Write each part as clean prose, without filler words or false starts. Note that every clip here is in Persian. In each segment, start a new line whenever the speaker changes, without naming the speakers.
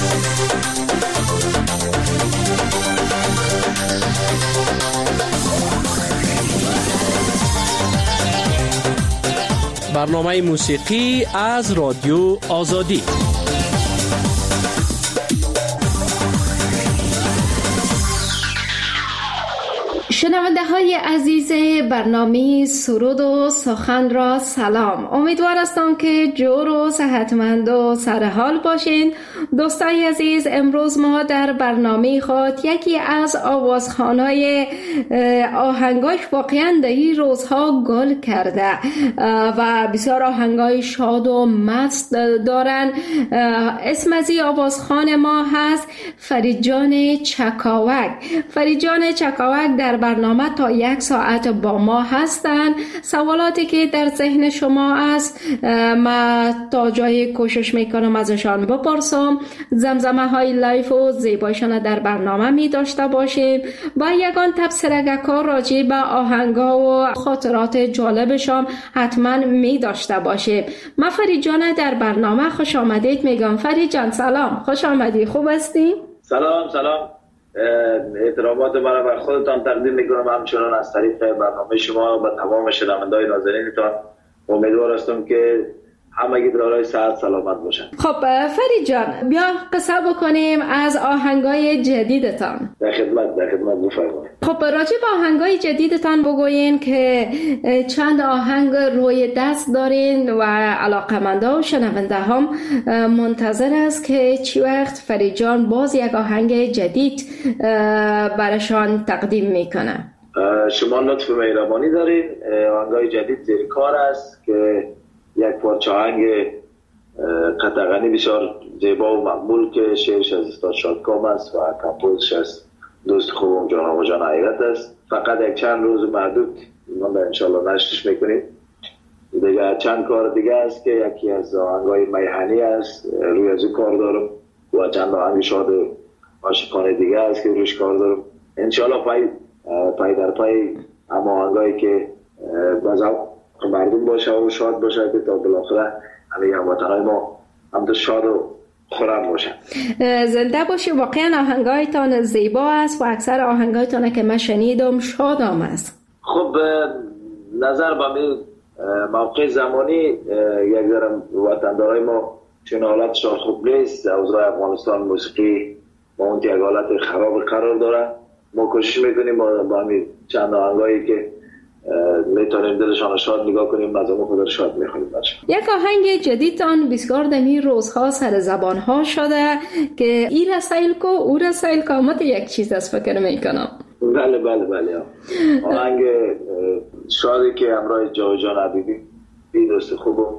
برنامه موسیقی از رادیو آزادی.
شنونده های عزیز برنامه سرود و سخن را سلام. امیدوار هستم که جور و صحتمند و سرحال باشین. دوستای عزیز، امروز ما در برنامه خود یکی از آوازخوانای آهنگاش واقعا در این روزها گل کرده و بسیار آهنگای شاد و مست دارن. اسم از این آوازخوان ما هست فریدجان چکاوک. فریدجان چکاوک در برنامه تا 1 ساعت با ما هستن. سوالاتی که در ذهن شما است ما تا جای کوشش میکنم ازشان بپرسم. زمزمه های لایف و زیبایشان در برنامه می داشته باشیم و یگان تبصره کار راجع به آهنگا و خاطرات جالبشان حتما می داشته باشیم. من فرید جان در برنامه خوش آمدید میگم. فرید جان سلام، خوش آمدی، خوب هستی؟
سلام. احترامات مرا بر خودتان تقدیم میکنم، همچنان از طریق برنامه شما و تمام شنونده‌های نازنینتان. امیدوار هستم که همگی دارای صحت سلامت باشن.
خب فرید جان، بیا قصه بکنیم از آهنگای جدیدتان.
در خدمت بفرمایید.
خب راجع به آهنگای جدیدتان بگوین که چند آهنگ روی دست دارین و علاقه‌مندا و شنونده هم منتظر است که چی وقت فرید جان باز یک آهنگ جدید براشان تقدیم میکنه.
شما لطف مهربانی دارین. آهنگای جدید زیر کار است که یک پارچه آهنگ قطعاً بسیار زیبا و مقبول که شعرش از استاد شادکام است و کمپوزش از دوست خوبم جان آقا جان حیرت است. فقط یک چند روز محدود ما انشالله نشرش میکنیم. دیگه چند کار دیگه است که یکی از آهنگای میهنی است روی از کار دارم و چند آهنگ شاد عاشقانه دیگه است که روش کار دارم. انشالله پای در پای اما آهنگایی که بازم مردم باشه و شاد باشه که تا بالاخره همه هموطنهای ما هم شاد و خورم باشن.
زنده باشی. واقعا آهنگایتان زیبا است و اکثر آهنگایتان که من شنیدم شادام است.
خب نظر به موقع زمانی یک ذره وطندارای ما چون حالتشان خوب نیست. اوضاع افغانستان موسیقی با اون یک حالت خراب قرار داره. ما کوشش میکنیم با همین چند آهنگایی که میتونیم دلشان شاد نگاه کنیم، مردم خود شاد میخونیم باشه.
یک آهنگ جدیدتان بسیار دمی روزها سر زبان ها شده که ای رسایل کو او رسایل کامت یک چیز از فکر میکنم.
بله آهنگ شادی که همراه جاویدجان حبیبی دوست خوبم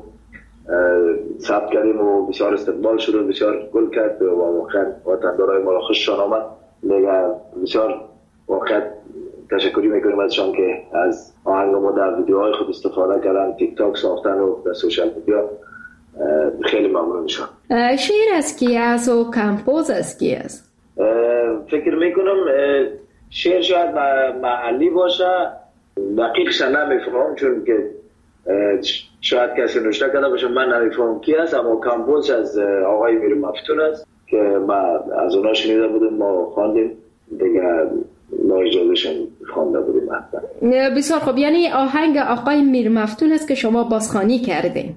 ثبت کردیم و بسیار استقبال شد و بسیار گل کرد و واقعا وطندارای ما خوششان آمد. دیگه بسیار واقعا تشکری میکنیم ازشان که از آهنگ ما در ویدیوهای خود استفاده کردن، تیک تاک ساختن و در سوشال میدیا. خیلی ممنون میشم.
شعر از کی است و کمپوز از کی است؟
فکر میکنم شعر شاید محلی باشه، دقیقش نمیفهمم چون که شاید کسی نوشته کرده باشه، من نمیفهمم کی است، اما کمپوز از آقای میر مفتون است که ما از اونا شنیده بودیم، ما خواندیم دیگه، ما اجازهشون خوانده بودیم.
بسیار خوب. یعنی آهنگ آقای میر مفتون است که شما بازخوانی کردین؟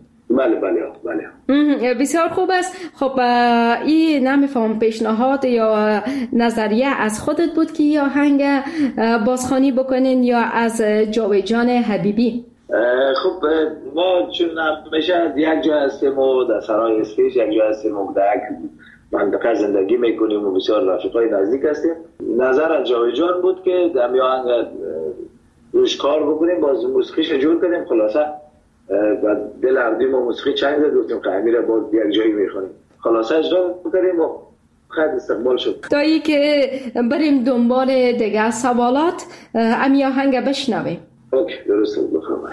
بله.
بسیار خوب است. خب این نمیفهم پیشنهاد یا نظریه از خودت بود که این آهنگ بازخوانی بکنین یا از جاویدجان حبیبی؟
خب ما چون همیشه یک جا هستیم و در سرای اسپیش، یک جا هستیم و در منطقه زندگی میکنیم و بسیار رفیقای نزدیک هستیم. نظر از جاویدجان بود که در آهنگ روش کار بکنیم، باز موسیقیش جور کنیم. خلاصه و دل هردیم و موسیقی چنگ زد، گفتیم که امیر باز یک جایی میخونیم. خلاصه اجرا بکنیم و خیلی استقبال شد.
تا ای که بریم دنبال دیگه سوالات امی آهنگ بشنویم.
اوکی، درسته، بفرمایید.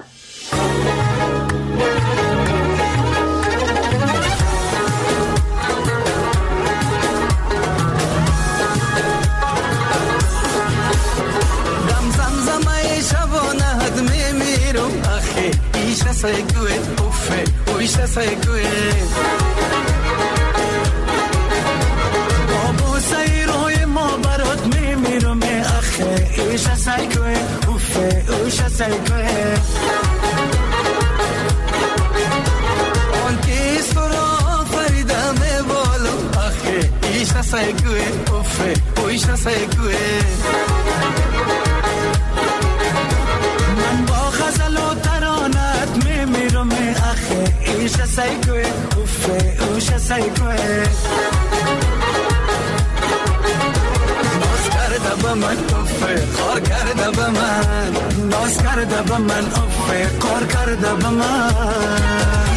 segue. Anche solo farida me volo, ache, isha segue, uffe, o isha segue. Man ba ghazal o taranat میمیرم اخه ایش سایگوه اوفه اوش سایگوه ناز کرده با من اوفه خار کرده با من ناز کرده با من اوفه خار کرده با من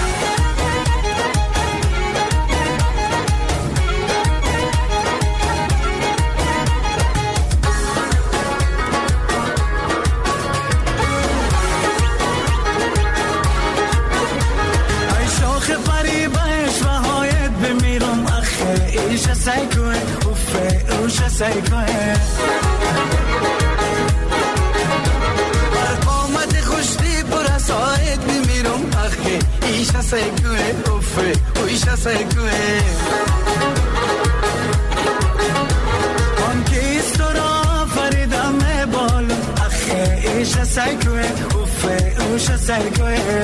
ایش سایگوه اوفه اوش سایگوه بر قامت خوشتی پر ساید میمیرم اخی ایش سایگوه اوفه اوش سایگوه آن کیست را فریدم بالو اخی ایش سایگوه اوفه اوش سایگوه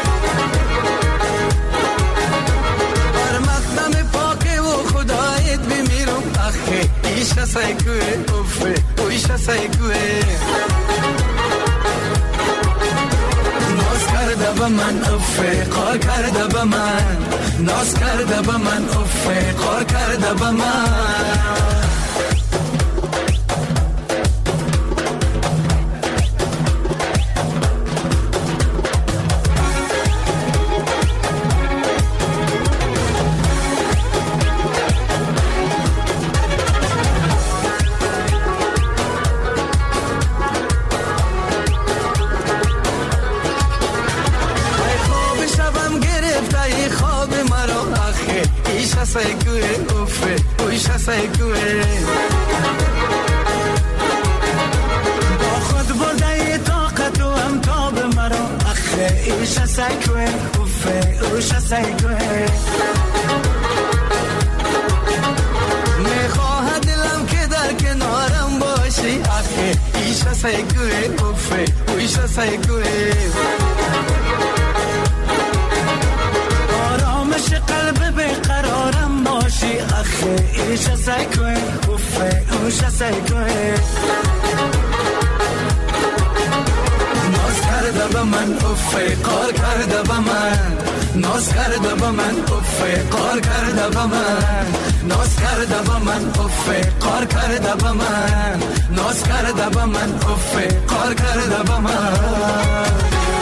خدایت بمیرم اخی ایشا سایگوه اوفه اویشا سایگوه ناز کرده با من اوفه قار کرده با من ناز کرده با من اوفه قار کرده با من سایگوه اوفه اویشا سایگوه با خود برده طاقت و امتاب مرا اخه ایشا سایگوه اوفه اویشا سایگوه میخواه دلم که در کنارم باشی اخه ایشا سایگوه اوفه اویشا سایگوه آرامش قلب بقرارم باشی اخه ایشا سایگوه اوفه اوشا سایگوه ناز کرده با من اوفه قار کرده با من ناز کرده با من اوفه قار کرده با من ناز کرده با من اوفه قار کرده با من ناز کرده با من اوفه قار کرده با من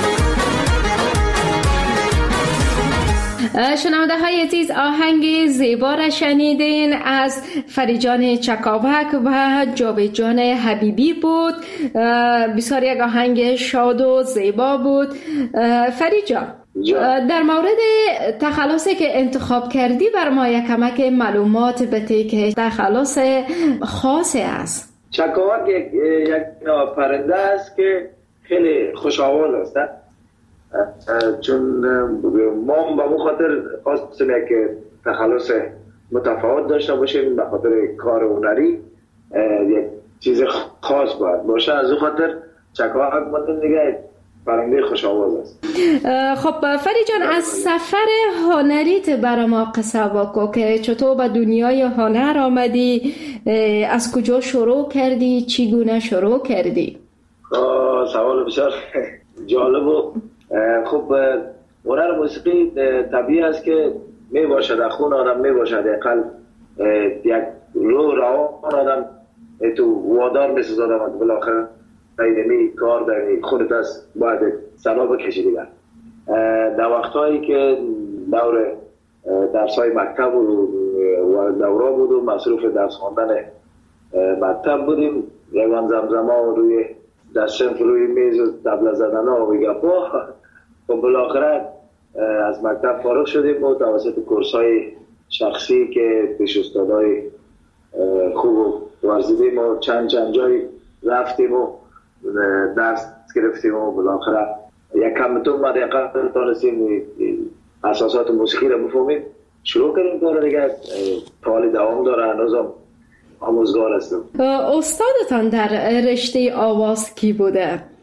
شنونده های عزیز آهنگ زیبا را شنیدین از فریجان چکاوک و جاوید حبیبی بود. بسیار یک آهنگ شاد و زیبا بود. فریجان در مورد تخلصی که انتخاب کردی بر ما یک کمک معلومات بده که تخلص خاصی است.
چکاوک یک پرنده است که خیلی خوش‌آواز است، چون ما به خاطر خواستیم که تخلص متفاوت داشته باشیم به خاطر کار هنری یک چیز خاص باشه، از اون خاطر چکاوک مانند دیگه پرنده خوش‌آواز است.
خب فریجان از سفر هنریت برای ما قصه بگو که چطور به دنیای هنر آمدی، از کجا شروع کردی، چگونه شروع کردی؟
سوال بسیار جالب و خب هنر موسیقی طبیعی است که می باشد در خون آدم، می باشد اقل یک روان آدم تو وادار می سازد آدم بالاخره اینمی کار در خونت است باید سنا بکشی دیگر. در وقتهایی که دور درسای مکتب و دوره بود و مصروف درس خواندن مکتب بودیم، یکان زمزما روی در صنف روی میز و طبله زدن ها و گپا. خب بالاخره از مکتب فارغ شدیم و توسط کورس‌های شخصی که پیش استادای خوب ورزیدیم و چند جای رفتیم و درس گرفتیم و بالاخره یک کمتون ما دقیقا تانستیم اساسات موسیقی رو بفهمیم، شروع کردیم کار دیگه. حال دوام داره، هنوزم آموزگار هستم.
استادتان در رشته آواز کی بوده؟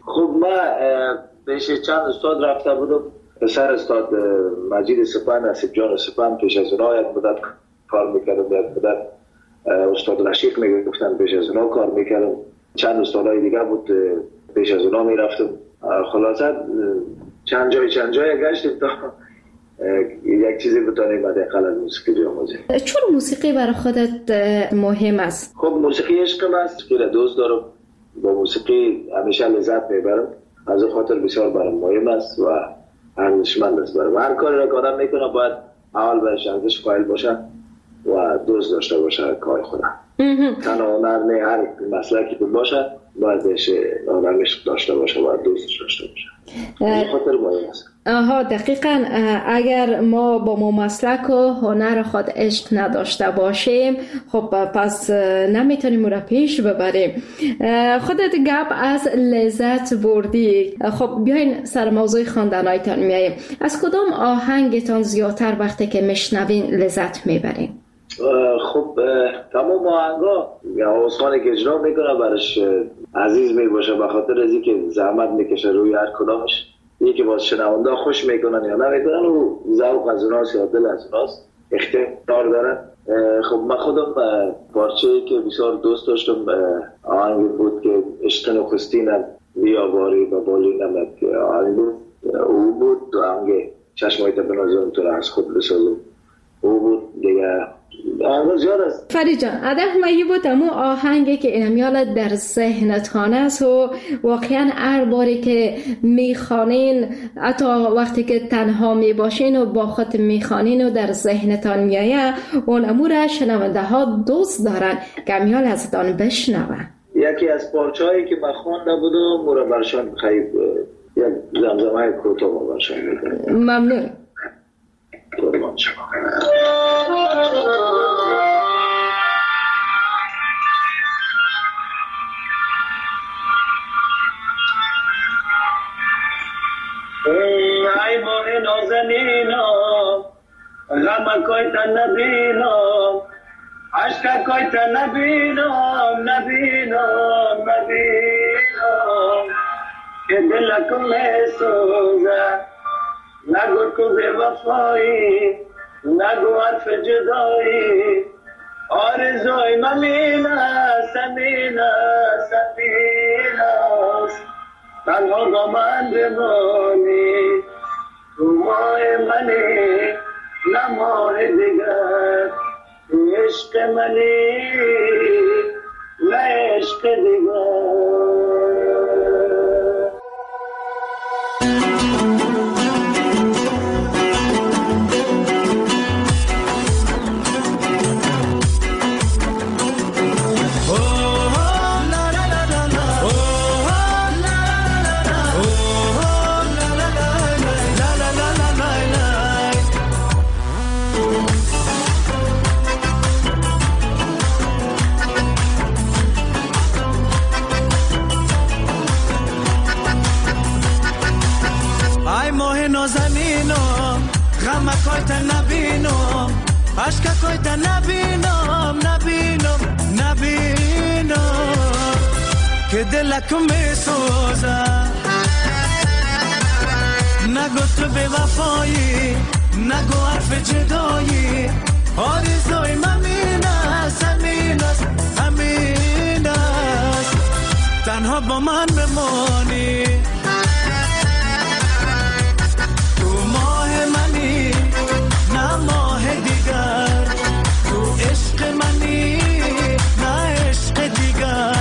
خب من پیش چند استاد رفته بودم. پسر استاد مجید سپن، نصیب جان سپن، پیش از اونها یک مدت کار میکردم. یک مدت استاد رشیق میگفتن، پیش از اونها کار میکردم. چند استادای دیگه بود، پیش از اونها میرفتم. خلاصه چند جای گشتیم تا یک چیزی بتونیم حداقل از موسیقی بیاموزیم.
چون موسیقی برای خودت مهم است؟
خب موسیقی عشقم است، موسیقی را دوست دارم، با موسیقی همیشه لذت میبرم. از خاطر بسیار برام مهم است و ارزشمند است برام. هر کاری را که آدم میکنه باید اول برش ارزش قائل باشه و دوست داشته باشه کار خودم. تنها هنر نه، هر مسلکی که باشه باید بهش آدمش داشته باشه، باید دوستش داشته باشه. از خاطر مهم است.
دقیقاً. اگر ما با ما مسلک و هنر خود عشق نداشته باشیم، خب پس نمیتونیم او را پیش ببریم. خودت گپ از لذت بردی. خب بیاین سر موضوع خواندنایتان میاییم. از کدام آهنگتان زیادتر وقتی که میشنوین لذت میبرین؟
خب تمام آهنگا آوازخوانی که اجرا میکنه برش عزیز میباشه، به خاطر از اینکه زحمت میکشه روی هر کدامش. یکی باز شنونده خوش میکنن یا نمیکنن و ذوق از اوناست یا دل از اوناست، اختیار دارن. خب من خودم پارچه‌ای که بسیار دوست داشتم آهنگ بود که عشق نخستینم بیاواری و بالینم، آهنگ بود. او بود آهنگ چشمایت بنازم تو را از خود بسازم. او بود دیگه. آهنگ زیاد است.
فرید جان، اده مایی بود امو آهنگی که اینمیال در ذهنتان است و واقعا هر باری که میخوانین، حتی وقتی که تنها میباشین و با خود میخوانین و در ذهنتان میایه، اون امو را شنونده ها دوست دارن که امیال ازتان بشنون.
یکی از پارچه‌هایی که من خوانده بودم مورا برشان خیلی یک زمزمه کوتاه برشان میکنم.
ممنون.
قربان شما. ای ماه نازنینم، غم کوی تا نبینم، عشق کوی تا نبینم، که دلکم میسوزه. نگو تو بی وفایی، نگو حرف جدایی، آرزوی ممینه سمینه تنها با من بمانی، تو ماه منی نه ماه دیگر، تو عشق منی نه عشق دیگر.
عشق تا نبینم که دلکم میسوزه. نگو تو به وفایی، نگو حرف جدایی، آرزوی همین است تنها با من بمانی، تو ماه منی نه ماه دیگر، تو عشق منی نه عشق دیگر.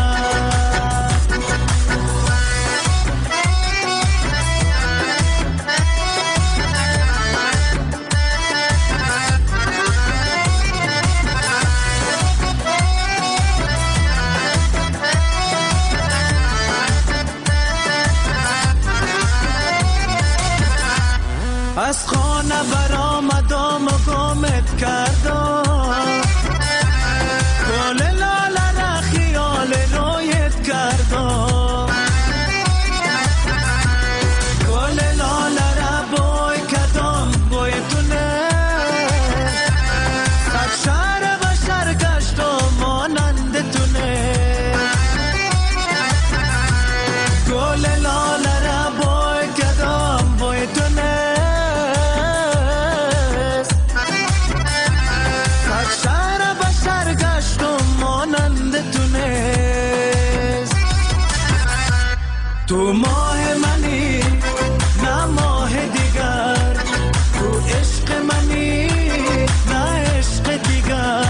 تو ماه منی نه ماه دیگر، تو عشق منی نه عشق دیگر.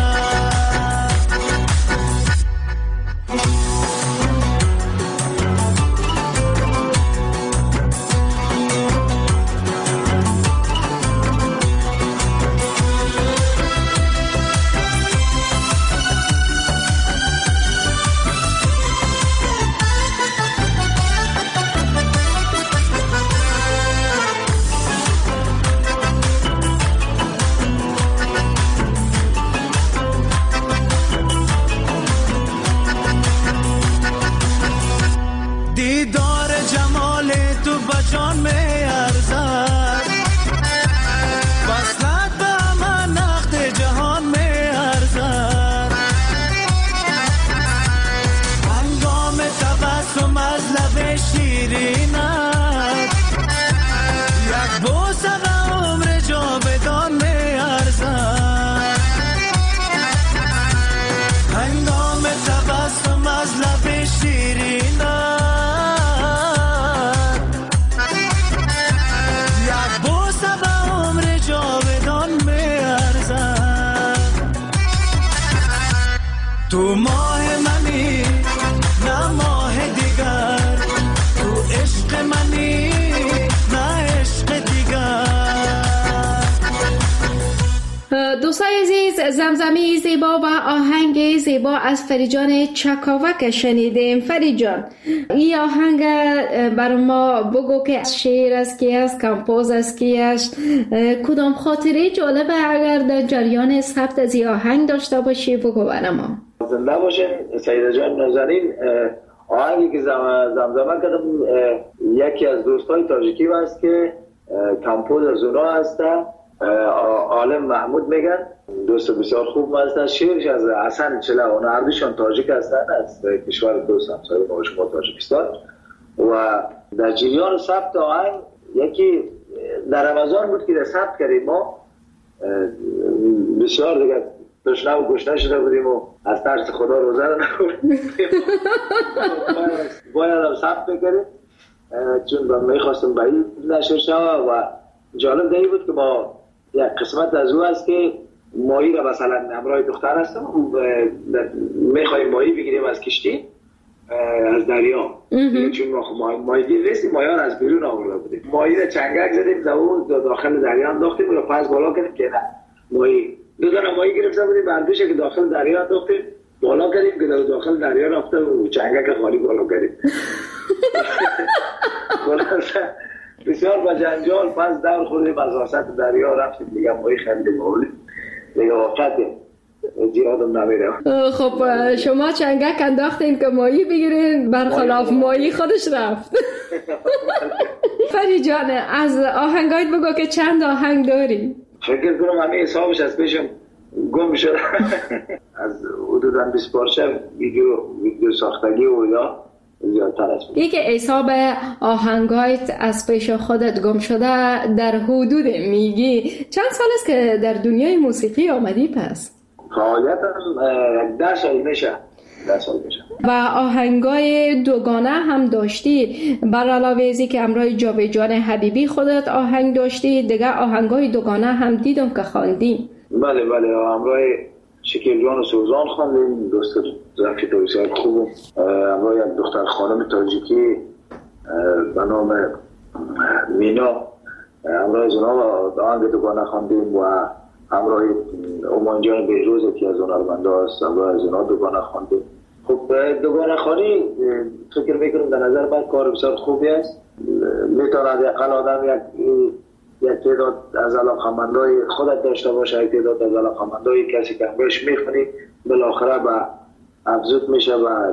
دیدار جمال تو بجان می ارزد، وصلت به من نقد جهان می ارزد. هنگام تبسم از لب شیرینت، یک بوسه به عمر جاودان می ارزد. هنگام تبسم از لب شیرینت، تو ماه منی نه ماه دیگر، تو عشق منی نه عشق دیگر.
دوستای عزیز، زمزمه زیبا و آهنگ زیبا از فریجان چکاوک شنیدیم. فریجان، این آهنگ بر ما بگو که شعر است کی است، کمپوز است کی است، کدام خاطره جالبه اگر در جریان ثبت از این آهنگ داشته باشی بگو بر ما.
زنده باشین سیده جان نازنین. آهنگی که زمزمه کردم یکی از دوستای تاجیکی هست که کمپوز از اونا هستن، عالم محمود میگن، دوست بسیار خوب هستن. شعرش از حسن چله، اونا هر دوشان تاجیک هستن، از کشور دوست همسایه ما شما تاجیکستان. و در جریان ثبت آهنگ یکی در رمضان بود که در ثبت کردیم ما، بسیار دیگه تشنه و گشنه شده بودیم و از ترس خدا روزه رو نخوردیم، باید هم ثبت بکریم چون میخواستم به این نشر شود. و جالب دیگه بود که ما یک قسمت از او هست که ماهی را مثلا همراه دختر هستم و میخواییم ماهی بگیریم از کشتی از دریا، چون ما ماهیگیر نیستیم، ماهیان از بیرون آورده بودیم. ماهی را چنگک زدیم داخل دریا انداختیم و پس بالا کردیم که نه ماهی دو دانه ماهی گرفته بودیم، بردوشه که داخل دریا انداختیم بالا کردیم که داخل دریا رفته و چنگک خالی بالا کردیم. بسیار با جنجال پس دور خوردیم از وسط دریا رفتیم دیگه ماهی خریدیم آوردیم دیگه وقت زیادم نمیره.
خب شما چنگک انداختین که ماهی بگیرین، برخلاف ماهی خودش رفت. فری جان، از آهنگایت بگو که چند آهنگ داری؟
فکر کنم همه حسابش از پیشم گم شده. از حدوداً 20 پارچه ویدیو ساختگی و یا زیادتر است.
یکی حساب آهنگایت از پیش خودت گم شده در حدود میگی چند سال است که در دنیای موسیقی آمدی پس؟
فعالیتم 10 سال میشه.
و آهنگای دوگانه هم داشتی، بر علاوه ازی که همراه جاویدجان حبیبی خودت آهنگ داشتی، دیگه آهنگای دوگانه هم دیدم که خواندی.
بله همراه شکیل جان و سوزان خواندیم، دوست رفیق بسیار خوب، همراه یک دختر خانم تاجیکی به نام مینا، همراه از اونا آهنگ دوگانه خواندیم. و همراه اومان جان بهروز که از هنرمنده هست، همراه از اونا دوگانه خواندیم. خب دوگانه خوانی فکر میکنم در نظر من کار بسیار خوبی است. میتواند یقل آدم یک تعداد از علاقه‌مندای خودت داشته باشه، یک تعداد از علاقه‌مندای کسی که همراهش میخونی بالاخره به افزود میشه و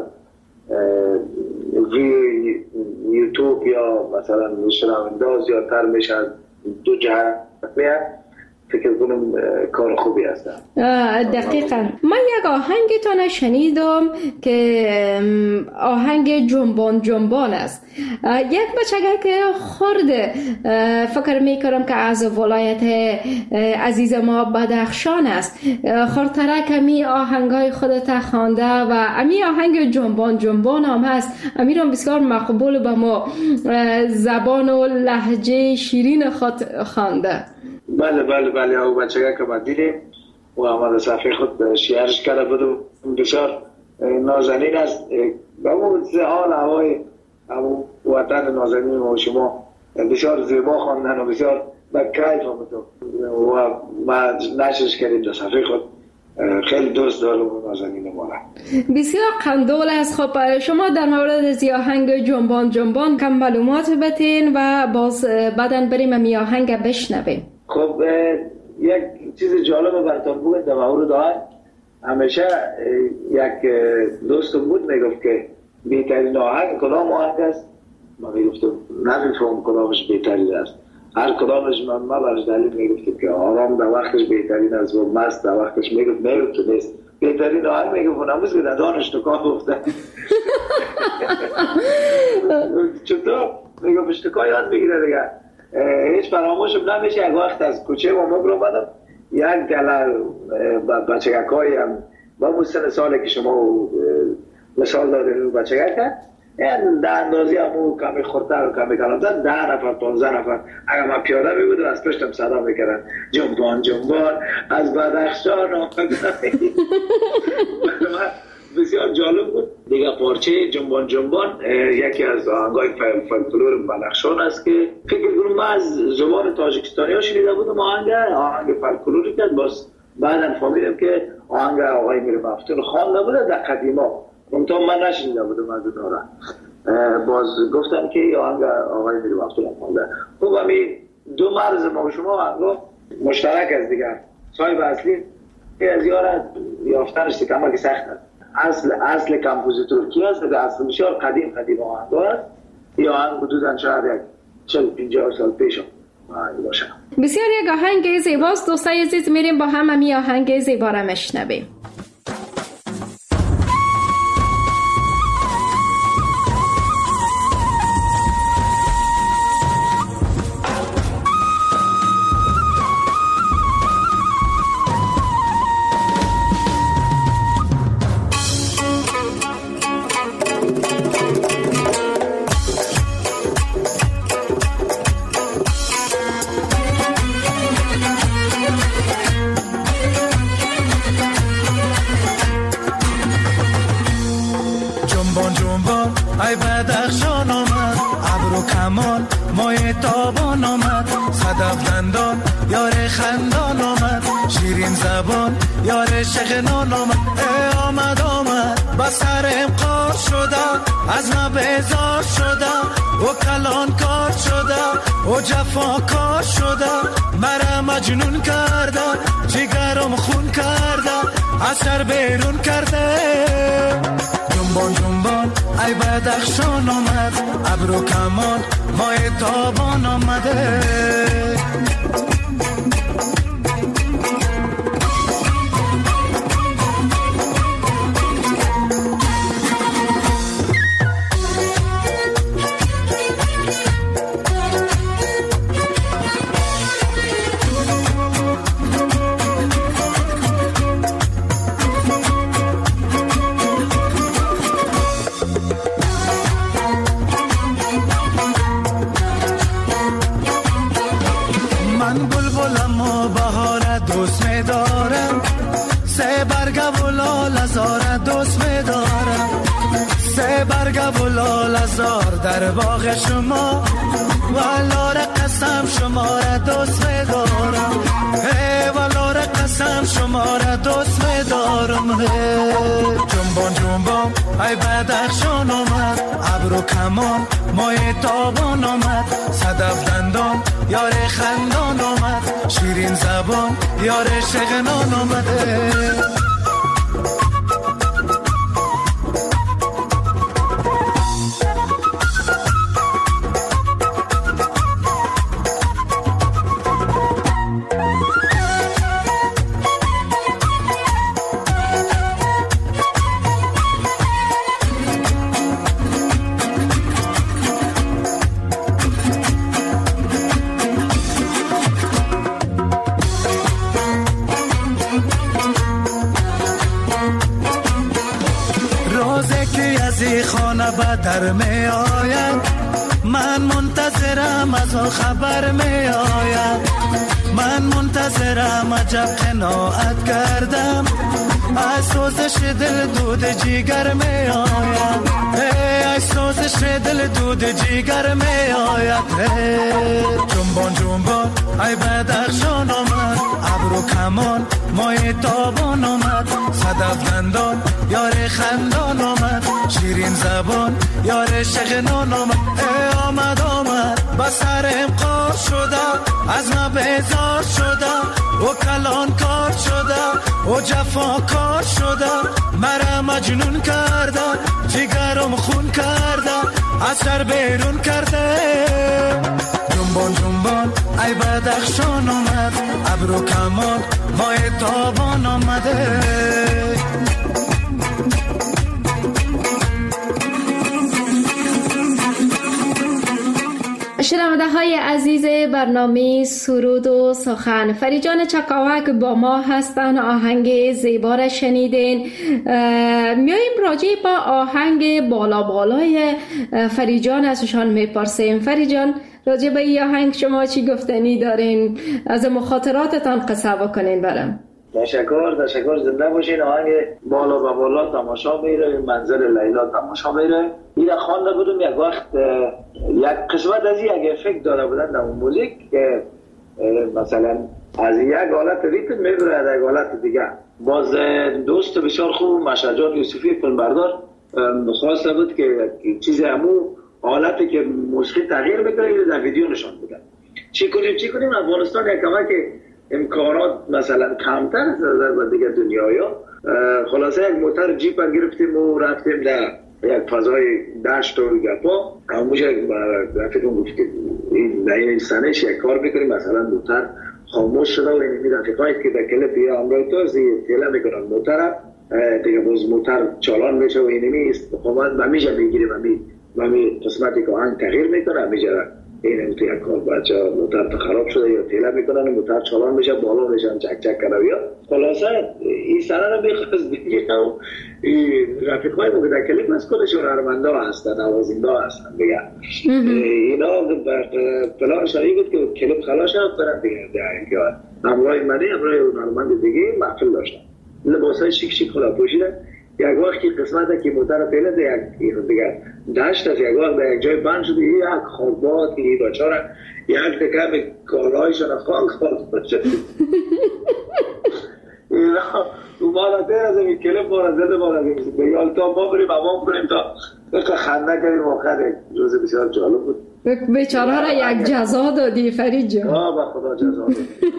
ویو یوتیوب یا مثلا شنونده زیادتر میشه، دو جهت میاد. فکر کنم کار خوبی هست.
دقیقاً من یک آهنگتان شنیدم که آهنگ جنبان جنبان است. یک بچگه که خورده فکر میکنم که از ولایت عزیز ما بدخشان است، خورتره کمی آهنگای خودت خوانده و امی آهنگ جنبان جنبان هم هست. امیرم بسیار مقبول به ما زبان و لهجه شیرین خود خوانده.
بله او بچگه که ما دیدیم و آمده صفحه خود شیرش کرده بودم، بسیار نازنین است و اون حال هوای وطن نازنین و شما بسیار زیبا خواندن و بسیار با کیف آمده و ما نشرش کردیم در صفحه خود. خیلی دوست دارم نازنین ما را.
بسیار قندول است. خب شما در مورد از آهنگ جنبان جنبان کم معلومات بتین و باز بعدن بریم می آهنگ بشنویم.
خب یک چیز جالب براتون بود در مورد آهنگ. همیشه یک دوستم بود میگفت که بهترین آهنگ کدام آهنگ است. ما میگفتم نمیفهم کدامش بهترین است. هر کدامش ما برش دلیل میگفتیم که آرام در وقتش بهترین است و مست در وقتش میگفت نیست. بهترین آهنگ میگفت نموز که در دانش نکاه گفته. چطور میگفت اشتکاه یاد بگیره دیگه. هیچ فراموشم نمیشه. یک وقت از کوچه ما برو بدم یک گله بچگکایی هم با مستن ساله که شما مثال داریم بچگک کرد در اندازی همون کمی خورتر و کمی کلامتر 10 نفر 15 نفر اگر من پیاده می بودم از پشتم صدا میکردن جنبان جنبان از بدخشان آمده. بسیار جالب بود دیگه. پارچه جنبان جنبان یکی از آهنگای فولکلور بدخشان است که فکر کنم من از زبان تاجیکستانی ها شنیده بودم آهنگ فولکلوری که باز بعدم فهمیدم که آهنگ آقای میر مفتون خوانده بوده در قدیما. منتها من نشنیده بودم از اونها را. باز گفتم که آهنگ آقای میر مفتون خوانده. خب همین دو مرز ما و شما آهنگا مشترک است دیگه. صاحب اصلی از یارت یافتنش کمک سخت است. اصل کمپوزیتور کی است؟ اصل بسیار قدیم آهنگ است. یا آهنگ حدوداً شاید 40-50 سال پیش آهنگ باشه.
بسیار یک آهنگ زیباست. دوستای عزیز میریم با هم می آهنگ زیبا را میشنویم.
ای بدخشان آمد ابرو کمان مای تابان آمد صدف دندان یار خندان آمد شیرین زبان یار شغنان آمد آمد با سرم قار شده از ما بیزار شده و کلان کار شده و جفا کار شده مرا مجنون کرده جگرم خون کرده اثر بیرون کرده جنبان جنبان ای بدخشان آمد ابرو کمان مای تابان آمده در باغ شما والار قسم شما را دوست می‌دارم والار قسم شما را دوست می‌دارم جنبان جنبان ای بدخشان آمد ابرو کمان مای تابان آمد صدف دندان یار خندان آمد شیرین زبان یار شغنان آمده این خانه به در می آید، من منتظرم از آن خبر می آید، من منتظرم عجب قناعت کردم، از سوزش دل دود جیگر می آید، از سوزش دل دود جیگر می آید. جنبان جنبان ای بدخشان آمد، ابرو کمان مای تابان آمد، صدف دندان یار خندان آمد، شیرین زبان یار شغنان آمد. آمد با سرم قار شده، از ما بیزار شده، و کلان کار شده، و جفا کار شده، مرا مجنون کرده، جگرم خون کرده، از سر بیرون کرده. جنبان جنبان ای بدخشان آمد، ابرو کمان مای تابان آمده.
شنونده های عزیز برنامه سرود و سخن، فریجان چکاوک با ما هستن، آهنگ زیبا را شنیدین. میاییم راجع با آهنگ بالا بالای فریجان ازشان میپرسیم. فریجان، راجع به این آهنگ شما چی گفتنی دارین؟ از مخاطراتتان قصه بکنین برام.
تشکر زنده باشین. آهنگ بالا و بالا تماشا میره، منظر لیلا تماشا میره. این خوانده بودم یک وقت، یک قسمت از یک افکت داره بودن در اون موزیک که مثلا از یک حالت ریتم میبره از یک حالت دیگه. باز دوست بسیار خوب مشهد یوسفی فیلمبردار خواسته بود که چیز همو حالتی که موسیقی تغییر بکنه در ویدیو نشان بودن. چی کنیم افغانستان یک کمک امکانات مثلا کمتر از دیگه دنیا. خلاصه یک موتر جیپ گرفتیم و رفتیم در یک فضای دشت و گپا. همونش رفتیم گفت که این سنش یک کار میکنیم، مثلا موتر خاموش شده و این رفیقایی که در کلپ یا همراه تو تیله میکنن موتر دیگه، باز موتر چالان میشه و اینمی استقامت همیشه میگیریم، همی قسمتی که آهنگ تغییر میکنه همیشه این تو یک کار بچه موتر خراب شده یا تیله میکنن موتر چالان میشه بالا میشن چک کنه یا خلاصه این سنه رو میخواست دیگه. رفیقای ما که در کلیپ از کلشون هنرمندا هستن، آوازیندا هستن دیگه. اینا پلان شایی بود که کلیپ خلاص برن دیگه همراه منی همراه هنرمند دیگه محفل داشتن، لباسای شیک خدا پوشیدن. یک وقتی قسمت که موتر پیله دیگه داشت از یک وقت در یک جای بند شده، یک خوابات که بچاره یک دکه کارهایشون خاک شد. اینا مالته از این کلپ مارزده به یالتا ما بریم امام کنیم تا خنده کنیم. واقعا روز بسیار جالب بود.
بیچاره را یک جزا دادی فرید جان.
با خدا جزا دادی.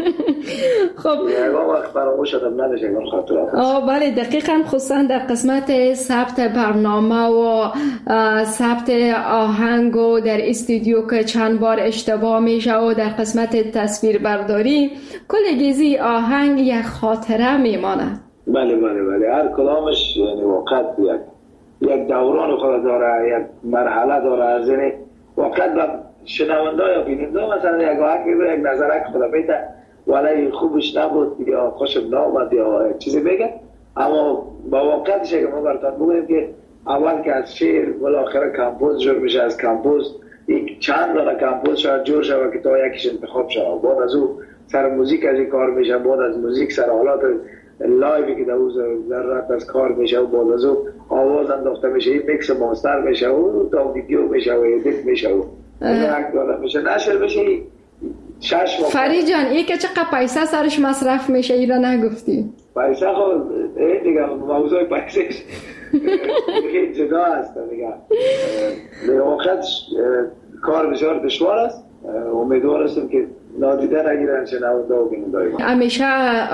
خب
وقت فراموش شدم نداشت این خاطرات.
بله دقیقاً، خصوصا در قسمت ثبت برنامه و ثبت آهنگ و در استودیو که چند بار اشتباه میشه و در قسمت تصویر برداری کلگیزی آهنگ یک خاطره میمانه.
بله هر کدامش یعنی واقعا یک دوران خود داره، یک مرحله داره. از این واقعا با شنونده یا بیننده مثلا یک آهنگ میبره یک نظرک خدا بیده ولی خوبش نبود یا خوشم نامد یا چیزی بگه، اما با واقعیتش که ما براتون بگویم که اول که از شعر بالاخره کمپوز جور میشه، از کمپوز یک چند دانه کمپوز شاید جور شود که تا یکیش انتخاب شود، بعد از او سر موزیک از این کار میشه، بعد از موزیک سر حالات لایوی که در او ذرات از کار میشه و بعد از او آواز انداخته میشه، این میکس ماستر میشه و تا ویدیو میشه و ادیت میشه و میشه نشر میشه.
فرید جان این که چقدر پیسه سرش مصرف میشه این را نگفتی؟
پیسه خود دیگه موضوع پیسه خیلی جدا هست دیگه. به واقع کار بسیار دشوار است. امیدوار هستم که نادیده نگیرن شنونده و بیننده ما.
همیشه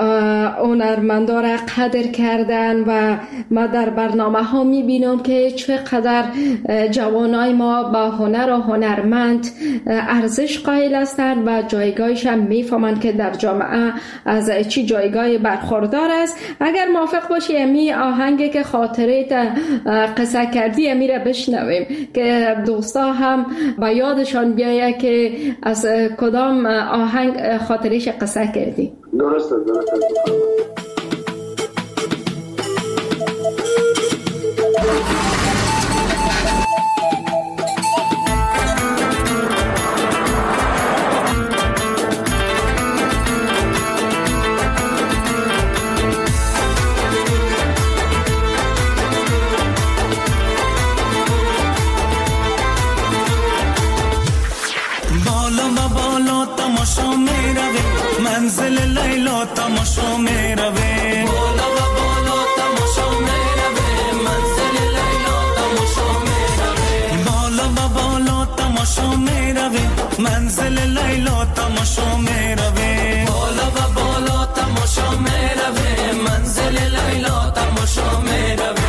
هنرمندا را قدر کردن و ما در برنامه ها میبینم که چقدر جوانای ما با هنر و هنرمند ارزش قائل هستند و جایگاهش هم میفهمند که در جامعه از چی جایگاه برخوردار است. اگر موافق باشی امی آهنگی که خاطره قصه کردی امی را بشنویم که دوستا هم با یادشان بیایه که از کدام آهنگ خاطرش قصه کردی.
درسته
تماشا میرویم، بالا و بالا تماشا میرویم، منزل لیلا تماشا میرویم، بالا و بالا تماشا میرویم، منزل لیلا تماشا میرویم، بالا و بالا تماشا میرویم، منزل لیلا تماشا میرویم.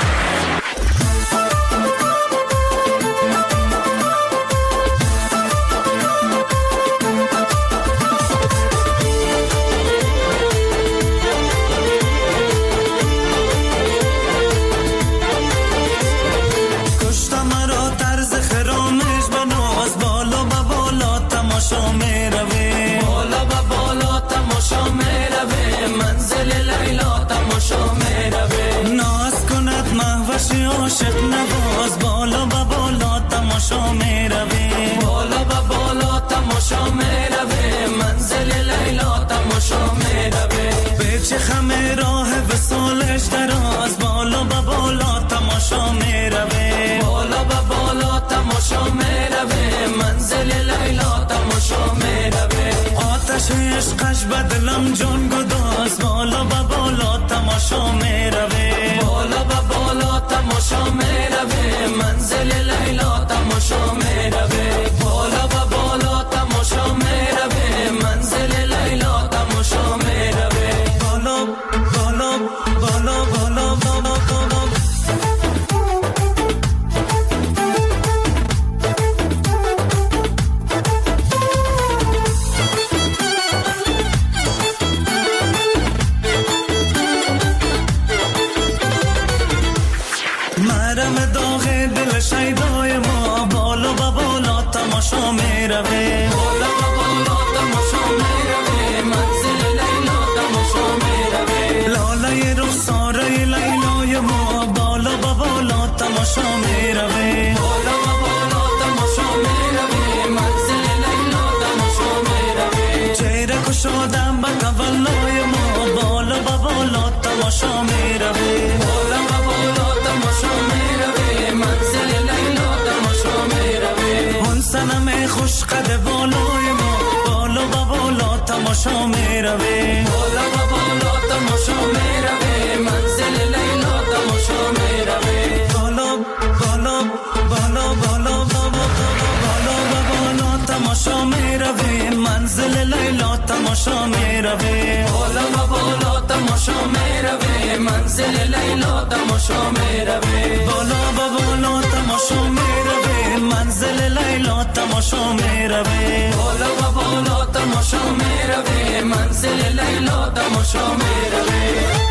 عاشق نواز بالا و بالا تماشا میرویم، بالا و بالا تماشا میرویم، منزل لیلا تماشا میرویم، به چه خم راه وصالش دراز بالا و بالا تماشا میرویم، بالا و بالا تماشا میرویم، منزل لیلا تماشا میرویم، آتش عشقش بدلم جان گداز بالا و بالا تماشا میرویم، بالا و بالا تماشا میرویم، منزل لیلا تماشا میرویم، بالا و بالا تماشا میرویم، منزل لیلا تماشا میرویم، بالا بالا بالا بالا بالا بالا. شیدای ما بالا و بالا تماشا میرویم، بالا و بالا تماشا میرویم، منزل لیلا تماشا میرویم، لاله رخساره لیلای ما بالا و بالا تماشا میرویم، بالا و بالا تماشا میرویم، منزل لیلا تماشا میرویم، چهره کشادم به تولای ما بالا و بالا تماشا میرویم، بالا و بالا تماشا میرویم، منزل لیلا تماشا میرویم، اون صنم خوش قد بالای ما بالا و بالا تماشا میرویم، بالا و بالا تماشا میرویم، منزل لیلا تماشا میرویم، بالا بالا بالا بالا بالا و بالا تماشا میرویم، منزل لیلا تماشا میرویم، بالا و بالا تماشا میرویم، منزل لیلا تماشا میرویم، بالا و بالا تماشا میرویم، منزل لیلا تماشا میرویم، بالا و بالا تماشا میرویم، منزل لیلا تماشا میرویم.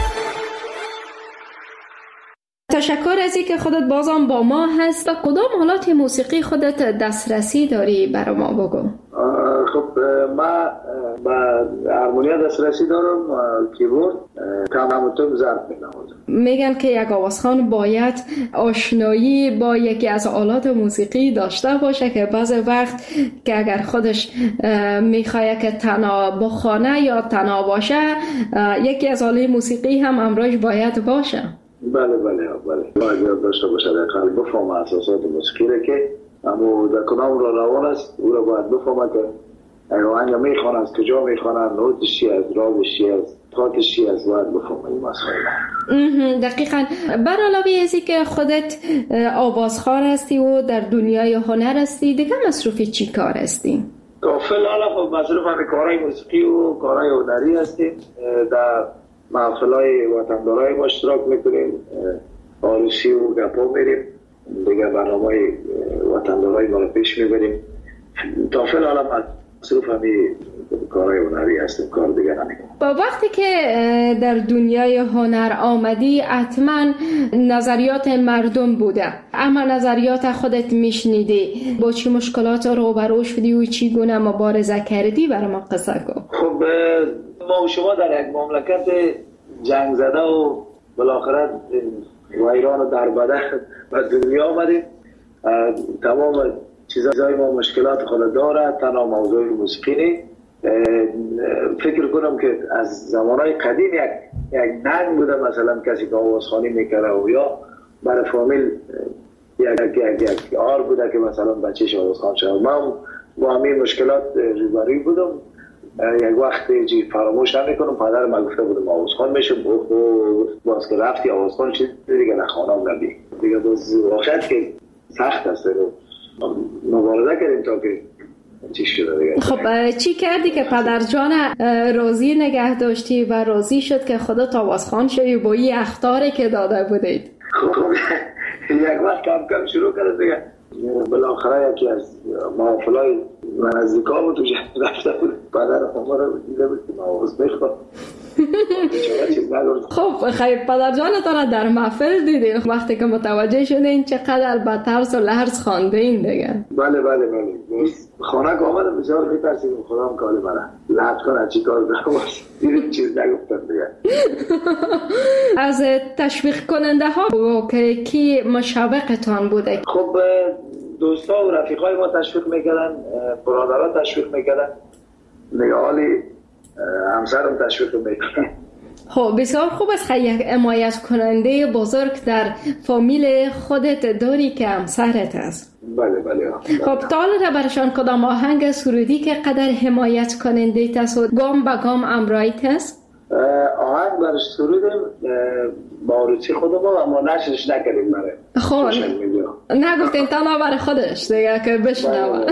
تشکر از اینکه خودت بازم با ما هست. کدام آلات موسیقی خودت دسترسی داری برای ما بگو؟
خب من با هارمونیا دسترسی دارم، کیبورد، کمانتون ضرب می‌نوازم.
میگن که یک آوازخوان باید آشنایی با یکی از آلات موسیقی داشته باشه که بعض وقت که اگر خودش میخواد که تنها بخوانه یا تنها باشه یکی از آلات موسیقی هم همراهش باید باشه.
بله باید داشته باشه، دقیقاً بفهم اساسات موسیقی که اما در کدام را روان است او را باید بفهمه که آهنگ میخوانه از کجا میخوانه، نوتش چی است، رازش چی است، تاتش چی است، باید بفهمه این مسائل.
دقیقاً. بر علاوه ازی که خودت آوازخوان هستی و در دنیای هنر هستی، دیگه مصروف چی کار هستی؟
فعلا مصروف همین کارهای موسیقی و کارهای هنری هستیم، در محفلهای وطندارای ما اشتراک میکنیم، عروسی و گپا میریم، دیگه برنامه‌های وطندارای ما رو پیش میبریم. تا فعلا مصروف همین کارهای هنری هستیم، کار دیگه نمیکنیم.
با وقتی که در دنیای هنر آمدی حتما نظریات مردم بوده، اما نظریات خودت میشنیدی، با چی مشکلات روبرو شدی و چی گونه مبارزه کردی؟ برای ما قصه کن.
خب ما و شما در یک مملکت جنگ زده و بالاخره ویران و دربده و دنیا آمدیم، تمام چیزهای ما مشکلات خود داره، تنها موضوع موسیقی نیست. فکر کنم که از زمانهای قدیم یک ننگ بوده، مثلا کسی که آوازخوانی میکره و یا برای فامیل یک آر بوده که مثلا بچهش آوازخوان شد. من با همین مشکلات روبروی بودم، یک وقت چی فراموش نمیکنم. پدرم گفته بود آوازخوان میشم، باز که رفتی آوازخوان چیز دیگه نخوانم نبی دیگه. باز واقعیت که سخت است رو مبارزه کردیم تا که چی شده دیگه.
خب چی کردی که پدر جان راضی نگه داشتی و راضی شد که خودت آوازخوان شدی با این اخطاری که داده بودید؟
خب یک وقت کم کم شروع کرد دیگه. بالاخره یکی از محافلای نزدیکا بود و رفته بود پدر ما رو دیده بود که ما آواز بخوان.
خب خیلی پدر جانتان در محفل دیدین وقتی که متوجه شدین چقدر با ترس و لرز خوانده این دیگه؟
بله خانه که آمدم بسیار میترسیدم خودم کاری منه لحظ کنه چی کار دارم دیدیم چیز نگفتم دیگه.
از تشویق کننده ها که کی مشوقتان بوده؟
خب دوستا و رفیقای ما تشویق میکردن، برادرها تشویق میکردن، نگاهالی همسرم تشویق میکردن.
خب بسیار خوب است که یک حمایت کننده بزرگ در فامیل خودت داری که همسرت است.
بله.
خب تا حالا برشان کدام آهنگ سرودی که قدر حمایت کننده است و گام به گام امرایت است؟
آهنگ برش سرودیم با روچی خودم اما نشرش نکردیم برای
خب نگفتین تنها برای خودش دیگه که بشنوه.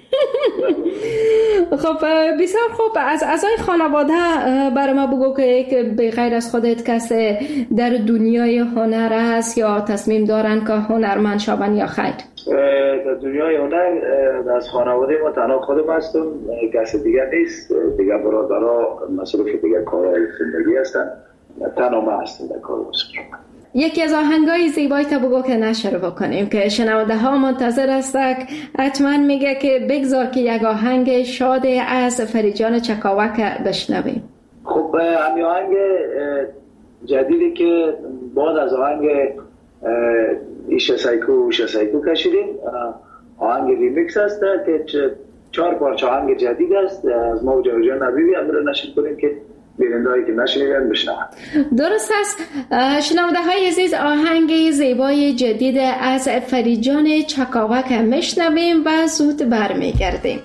خب بسیار خوب. از اعضای خانواده برای ما بگو که به غیر از خودت کسی در دنیای هنر است یا تصمیم دارن که هنرمند شوند یا خیر؟
در دنیای هنر از خانواده ما تنها خودم هستم، کسی دیگه نیست. دیگه برادرها مصروف دیگه کارهای زندگی هستن، تنها ما هستم در کار موسیقی.
یکی از آهنگای زیبایی تا بگو که نشر بکنیم که شنونده ها منتظر هستند. حتما میگه که بگذار که یک آهنگ شاد از فریجان چکاوک بشنویم.
خب همین آهنگ جدیدی که بعد از آهنگ ایشه سایکو کشیدیم، آهنگ ریمیکس است که 4 پارچه آهنگ جدید است از ما و جان نبیبی امر نشر کنیم که بینندهایی که نشنیدن بشنون.
درست است. شنونده های عزیز آهنگ زیبای جدید از فریجان چکاوک میشنویم و زود برمیگردیم.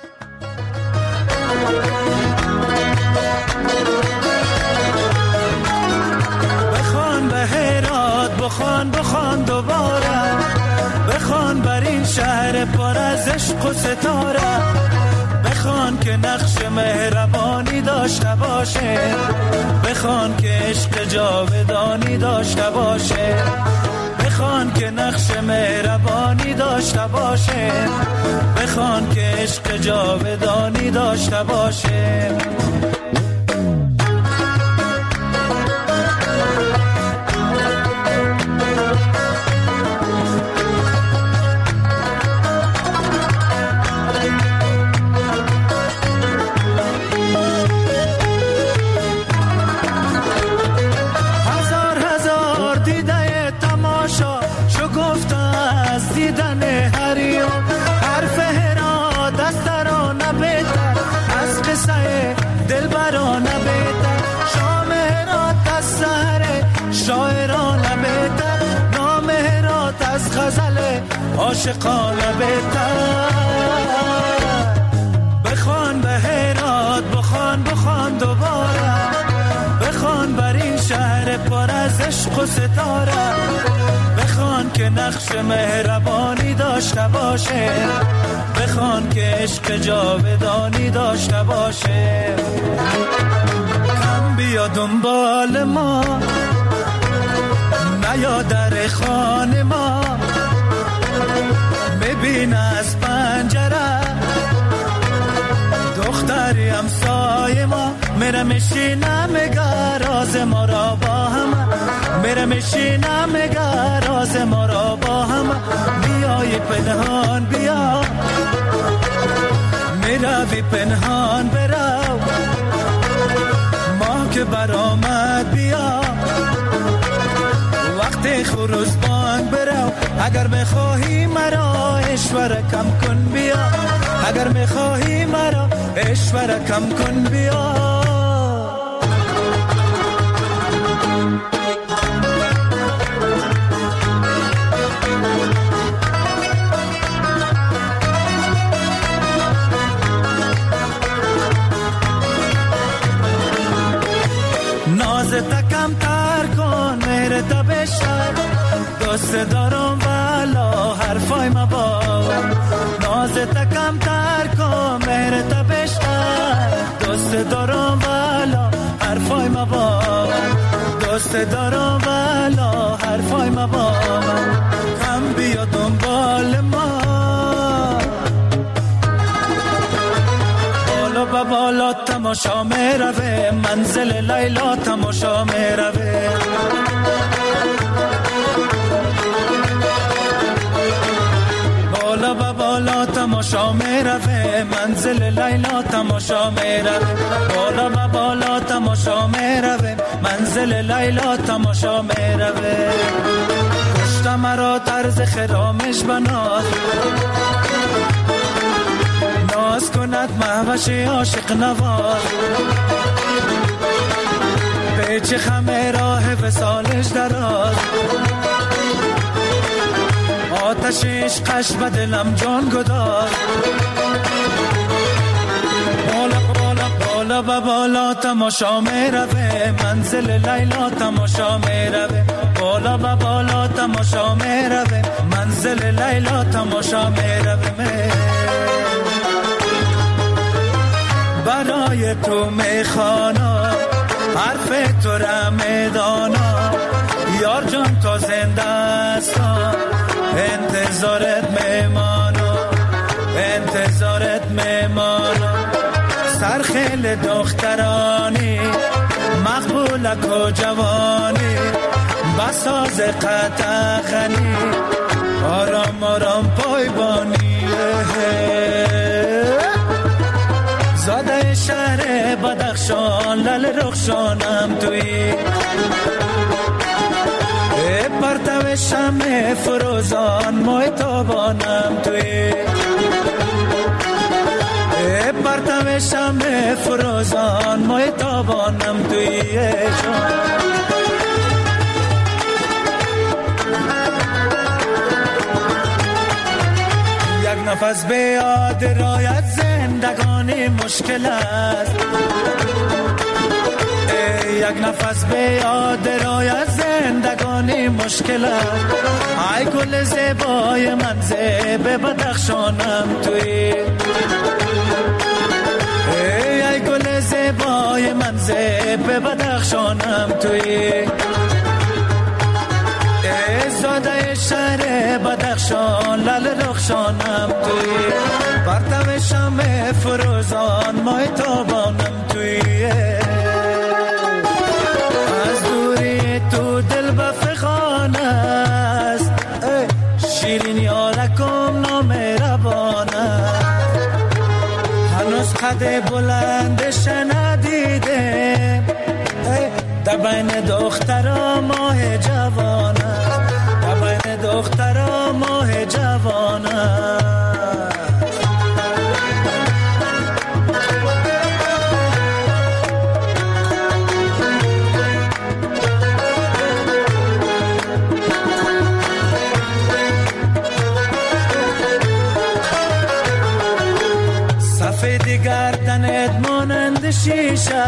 بخوان به هرات بخوان دوباره، بخوان بر این شهر پر از عشق و ستاره، بخوان که نقش مهربانی داشته باشه، بخوان که عشق جاودانی داشته باشه، بخوان که نقش مهربانی داشته باشه، بخوان که عشق جاودانی داشته باشه. عاشقانه بهتر، بخوان به هرات بخوان دوباره، بخوان بر این شهر پر از عشق و ستاره، بخوان که نقش مهربانی داشته باشه، بخوان که عشق جاودانی داشته باشه. کم بیا دنبال ما، نیا در خانه ما، ببین از پنجره دختری همسایه ما میره میشینه میگه راز ما را با هم، میره میشینه میگه راز ما را با هم. بیای پنهان بیا، میروی پنهان برو، ما که برآمد بیا، وقتی خروز بانگ برو. اگر میخواهی مرا اشوره کم کن بیا، اگر میخواهی مرا اشوره کم کن بیا. بیشتر دوست دارم والا حرفای مباور نازت کمتر کن مهرت بیشتر دوست دارم والا حرفای مباور دوست دارم والا حرفای مباور کم بیا دنبال ما بالا بالا تماشا میروه منزل لیلا تماشا میروه بالا بالا تماشا میروه منزل لیلا تماشا میروه بالا بالا تماشا میروه منزل لیلا تماشا میروه کشت مرا طرز خرامش بناز ناز کند مهوش عاشق نواز پیچ خمه راه وصالش دراز آتش عشقش به دلم جان گداز بالا با بالا تماشا میروه منزل لیلا تماشا میروه بالا با بالا تماشا میروه منزل لیلا تماشا میروه برای تو میخوانا حرف تو را میدانا یار جان تا زنده استا انتظارت میمانا انتظارت میمانا سرخیل دخترانی مقبولک و جوانی بساز قطعخنی آرام آرام پایبانی زاده شهر بدخشان لل رخشانم توی پرتو شمع فروزان محتابانم توی پرتو شمع فروزان محتابانم توی یک نفس به یاد رایت زندگانی مشکل است یک نفس به یاد رایت زندگانی مشکل است ای گل زیبای من زیب بدخشانم توی ای گل زیبای من زیب بدخشانم توی زاده شهر بدخشان لل رخشانم توی پرتو شمع فروزان محتابانم توی از دوری تو دل بفخان است شیرین یارکم نامهربان است هنوز قد بلندش ندیده در بین دخترا ماه جوان است در بین دخترا ماه جوان است سفید گردنت مانند شیشه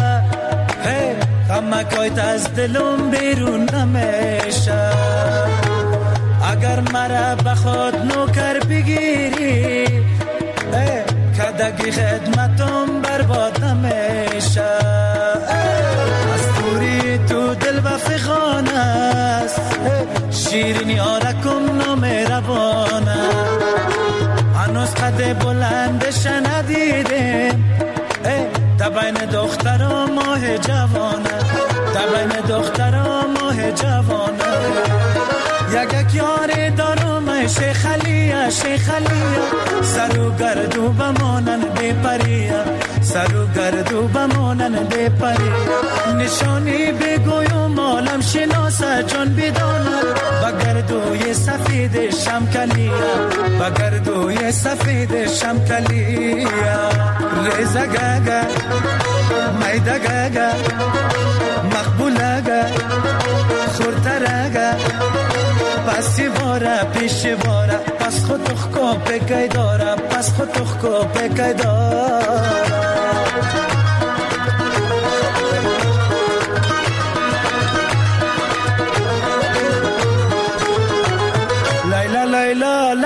غمکایت از دلم بیرون نمیشه اگر مرا به خود نوکر بگیری کدگی خدمتم برباد نمیشه از دوری تو دل بفخان است شیرین یارکم نامهربانه هنوز قد بلندش ندیدیم در بین دخترا ماه جوانه در بین دخترا ماه جوانه یک یار دارم شیخ علیه شیخ علیه سر و گردو بمانن بپریه سر و گردو بمانن بپریه نشانی بگویم عالم شناسه جان بداند و گردوی سفید شمکلیه و گردوی سفید شمکلیه ریزه گگه میده گگه مقبوله گه خورتره پسی باره پیش باره پس خود تخکو پکی داره پس خود تخکو پکی داره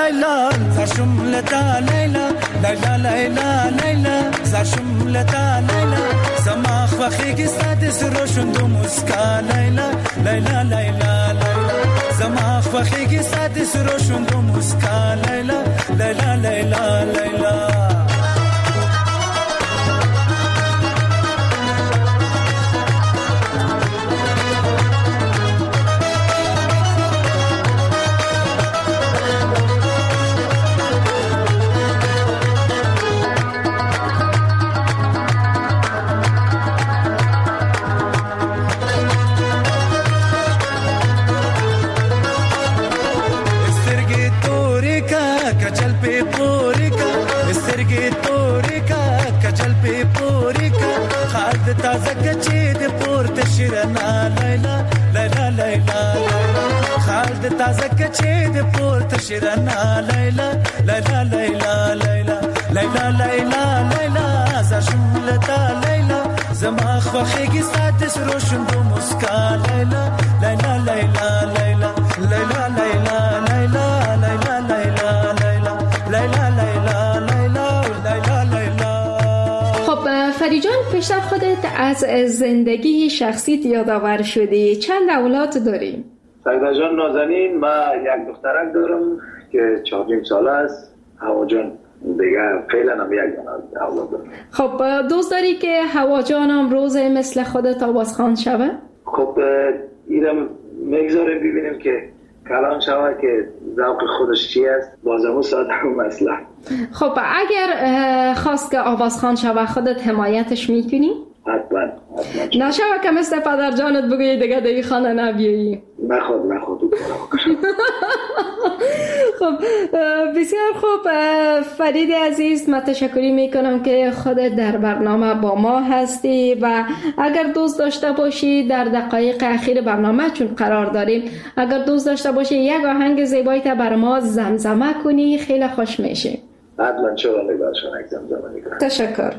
لیلا زشملتا لیلا لیلا لیلا لیلا زشملتا لیلا زماخ وخیگی سادس روشن دو مسکا لیلا لیلا لیلا لیلا زماخ وخیگی سادس روشن دو مسکا لیلا لیلا لیلا لیلا تازه کچی د پورت شیرنا لیلا لیلا لیلا خالد تازه کچی د پورت شیرنا لیلا لیلا لیلا لیلا لیلا لیلا لیلا زشملتا لیلا زما خوخیگی سادس روشن دو مسکا لیلا لیلا لیلا لیلا لیلا لیلا لیلا لیلا لیلا لیلا لیلا لیلا لیلا.
خب فری جان، پیشتر خودت از زندگی شخصیت یادآور شدی. چند اولاد داری؟
سعیده جان نازنین، من یک دخترک دارم که 4 ساله است. هوا جان دیگه فعلا هم یک اولاد دارم.
خب دوست داری که هوا جان هم روز مثل خودت آوازخوان شوه؟
خب اینم میگذاریم ببینیم که کلان شوه که ذوق خودش چی است. بازمون ساده هم مثلا.
خب اگر خواست که آوازخوان شوه خودت حمایتش میکنی؟
حتما.
نشوه که مثل پدر جانت بگویی دیگه دیگه خانه نبیایی.
نخواد
خب بسیار خوب فرید عزیز، من تشکری میکنم که خودت در برنامه با ما هستی و اگر دوست داشته باشی در دقایق اخیر برنامه چون قرار داریم، اگر دوست داشته باشی یک آهنگ زیبایی تا بر ما زمزمه کنی خیلی خوش میشه.
حتما چرا نگاشون یک زمزمه میکنم.
تشکر.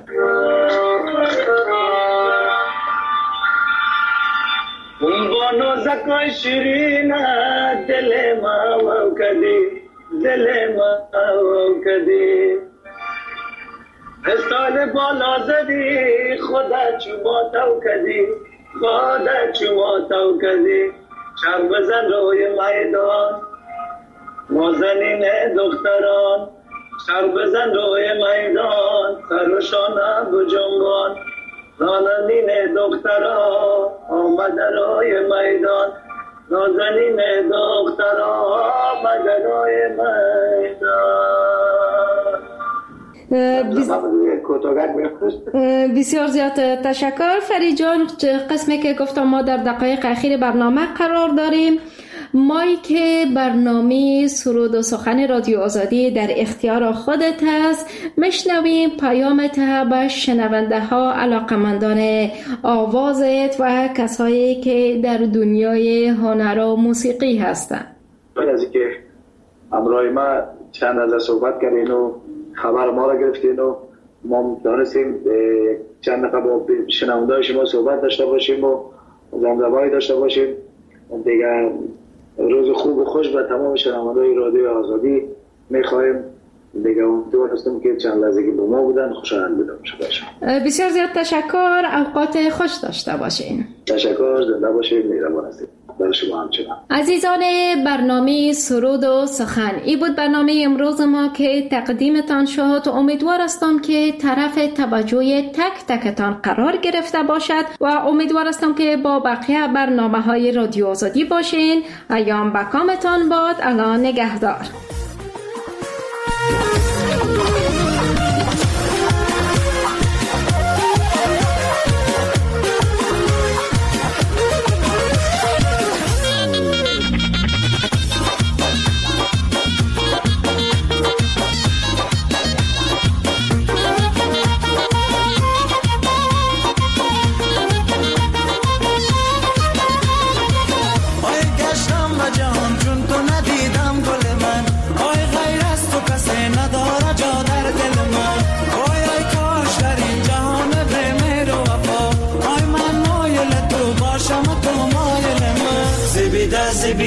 با نازکای شیرین دل ما کدی استال بالا زدی خدا چوما تو کدی شب بزن روی میدان نازنین دختران شب بزن روی میدان سرشانه بجنبان نازنین دختران آمده روی میدان نازنین دختران آمده روی میدان.
بسیار زیاد تشکر فرید جان. قسمی که گفتم ما در دقایق اخیر برنامه قرار داریم. مایک برنامه سرود و سخن رادیو آزادی در اختیار خودت هست. میشنویم پیامت به شنونده ها، علاقمندان آوازت و کسایی که در دنیای هنر و موسیقی هستند.
از اینکه همراه ما چند از صحبت کردین و خبر ما را گرفتین و ما دانستیم چند دقیقه با شنونده شما صحبت داشته باشیم و زمزمه‌ای داشته باشیم. دیگه روز خوب و خوش به تمام شنونده‌های رادیو آزادی می‌خوایم. دیگه امیدوار هستم که چند لحظه که با ما بودن خوشحال بودم.
بسیار زیاد تشکر. اوقات خوش داشته باشین.
تشکر. زنده باشید. مهربان هستید. برای شما همچنان.
عزیزان برنامه سرود و سخن، این بود برنامه امروز ما که تقدیمتان شد. امیدوار هستم که طرف توجه تک تکتان قرار گرفته باشد و امیدوار هستم که با بقیه برنامه‌های رادیو آزادی باشین. ایام بکامتان باد. الان نگهدار.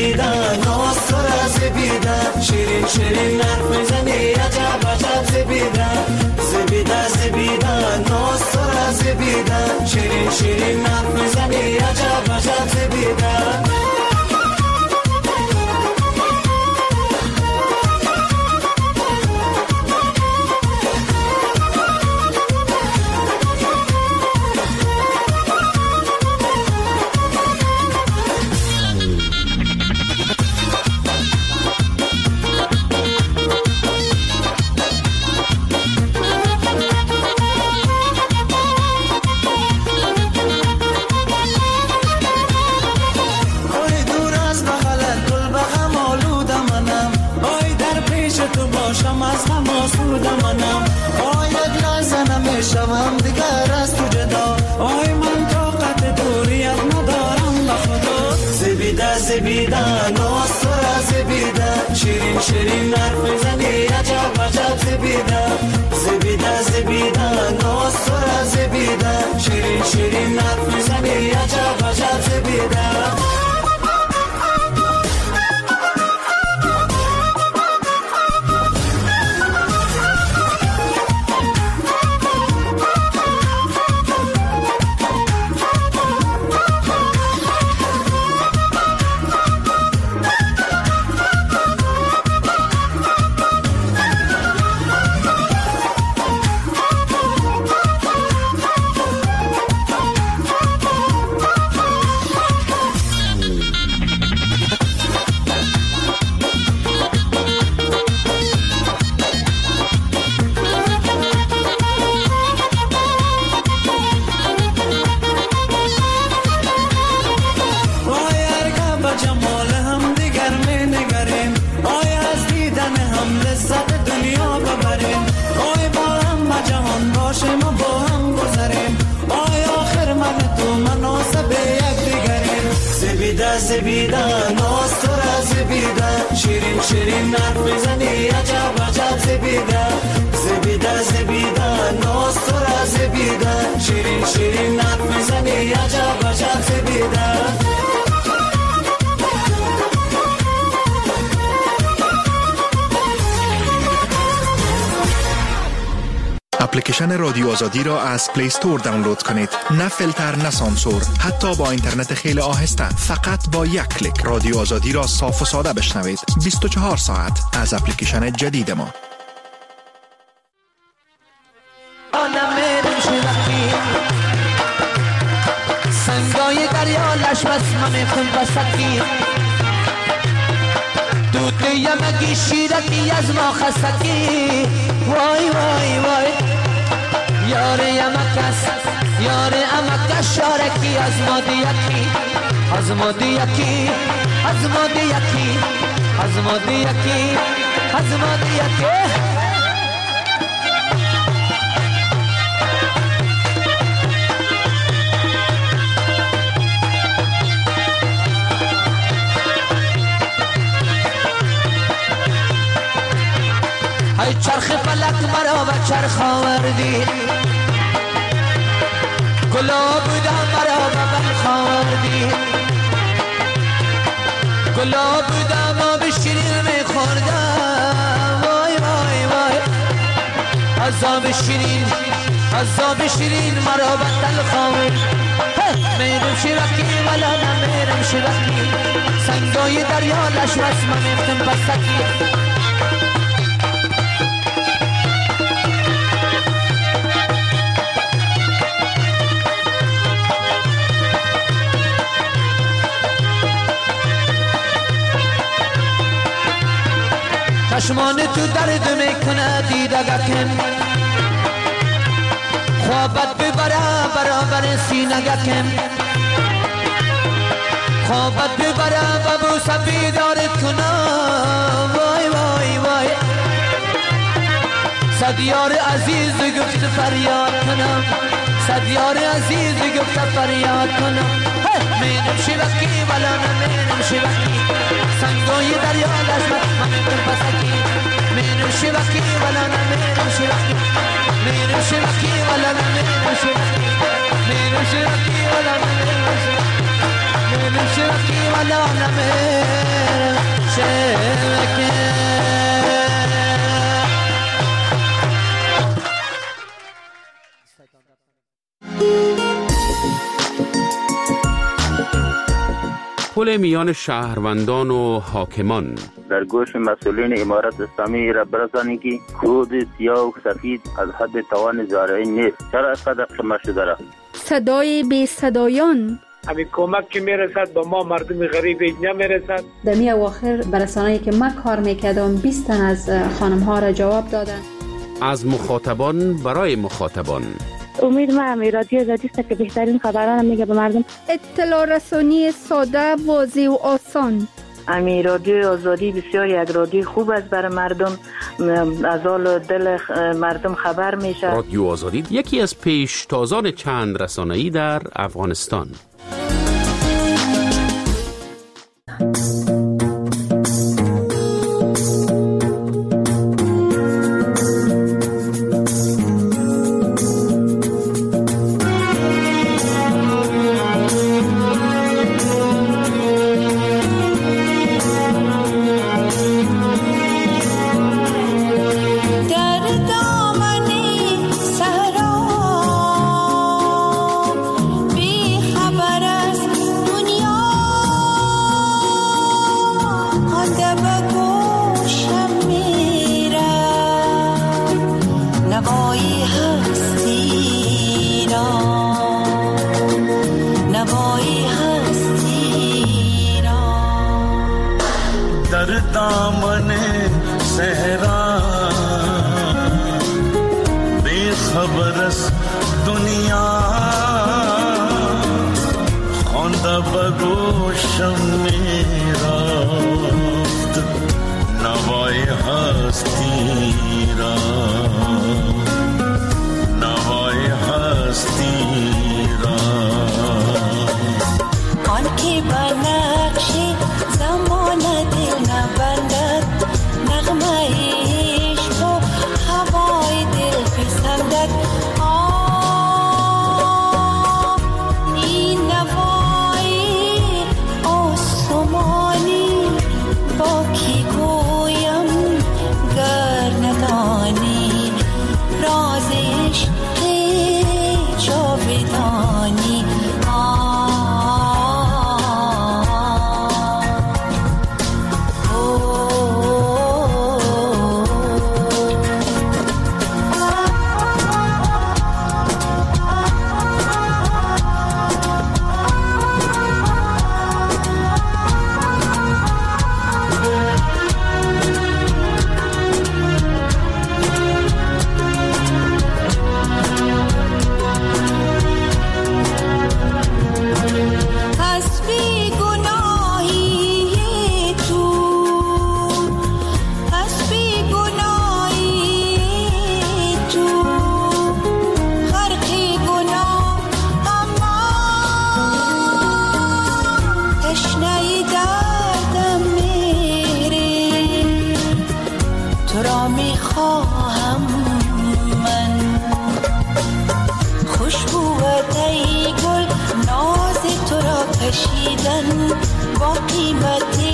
زبیدن ناز تو را زبیدن شیرین شیرین حرف میزنی عجب عجب زبیدن زبیدن زبیدن ناز تو را زبیدن شیرین شیرین حرف میزنی عجب عجب زبیدن شوم دیگر از تو جدا آی من طاقت دوریت ندارم بخدا زبیده زبیده ناز تو را زبیده شیرین شیرین حرف میزنی عجب عجب زبیده زبیده زبیده ناز تو را زبیده شیرین شیرین حرف میزنی عجب عجب زبیده زبیدن ناز تو را زبیدن شیرین شیرین حرف میزنی عجب عجب زبیدن زبیدن زبیدن ناز تو را زبیدن شیرین شیرین حرف میزنی عجب عجب زبیدن
اپلیکیشن رادیو آزادی را از پلی استور دانلود کنید. نه فیلتر نه سانسور، حتی با اینترنت خیلی آهسته، فقط با یک کلیک رادیو آزادی را صاف و ساده بشنوید 24 ساعت از اپلیکیشن جدید ما.
سنگای دریا لش بسمم خنبسکی دود یمگی شیرکی از ما خستکی وای وای وای یار یمکس یار امکس شارکی از ما دیکی از ما دیکی از ما دیکی از ما دیکی از ما دیکی ای چرخ فلک مرا به چرخ آوردی گلاب بودم مرا به بلخ آوردی گلاب بودم آب شیرین میخوردم وای وای وای از آب شیرین از آب شیرین مرا به تلخ آوردی میرم شیرکی ولا نمیرم شیرکی سنگای دریا لش رسمم افتم پسکی چشمان تو درد میکنه دیدگکم خوابت ببره برابر سینگکم خوابت ببره و بوسه بیدارت کنم وای وای وای صد یار عزیز گفت فریاد کنم صد یار عزیز گفت فریاد کنم مینم شبکی ولا نمینم شبکی سنگای دریا لشمت همین پسکی مینم شبکی ولا نمینم شبکی مینم شبکی ولا نمینم شبکی مینم شبکی ولا نمینم شبکی نمشركي ولا نمر شبكي
پل میان شهروندان و حاکمان.
در گوش مسئولین امارت اسلامی را برسانید که خود سیاه و سفید از حد توان زارعین نیست. چرا اینقدر شما شده را؟
صدای بی صدایان.
همین کمک که میرسد با ما مردم غریب نمیرسد.
در می اواخر برسانه‌ای که من کار میکردم 20 تن از خانم ها را جواب دادن.
از مخاطبان برای مخاطبان.
امید من رادیو آزادی است که بهترین خبران میگه به مردم.
اطلاع رسانی ساده، واضح و آسان.
امی رادیو آزادی بسیار یک رادیو خوب است برای مردم، از حال دل مردم خبر میشه.
رادیو آزادی یکی از پیشتازان چند رسانه‌ای در افغانستان.
با قیمت